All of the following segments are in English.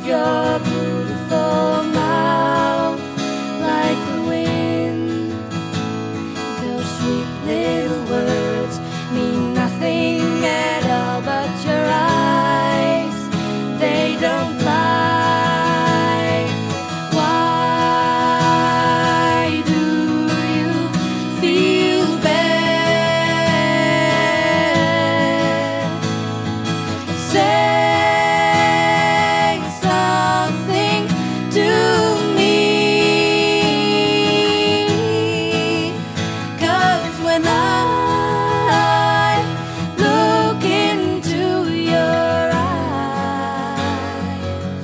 your beautiful mouth like the wind. Those sweet little words mean nothing at all, but your eyes, they don't lie. Why do you feel bad? Say something to me, 'cause when I look into your eyes,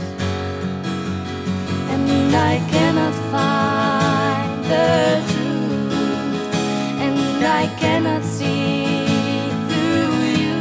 and I cannot find the truth, and I cannot see through you.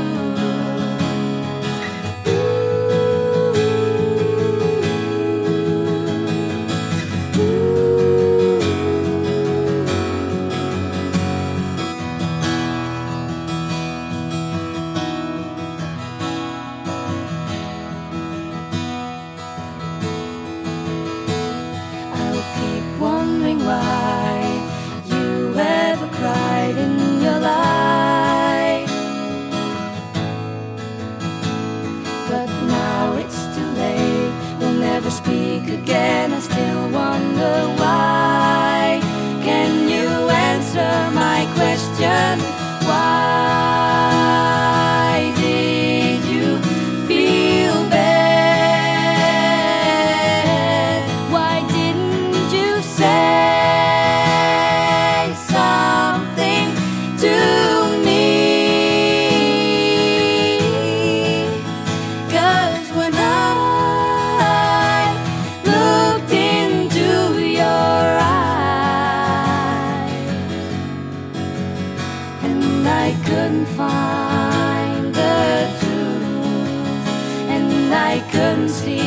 I'll keep wondering why you ever cried in your life, but now it's too late. We'll never speak again. I still wonder why. Can you answer my question? Why did you feel bad? Why didn't you say something to me? 'Cause when I looked into your eyes, and I couldn't find the truth, and I couldn't see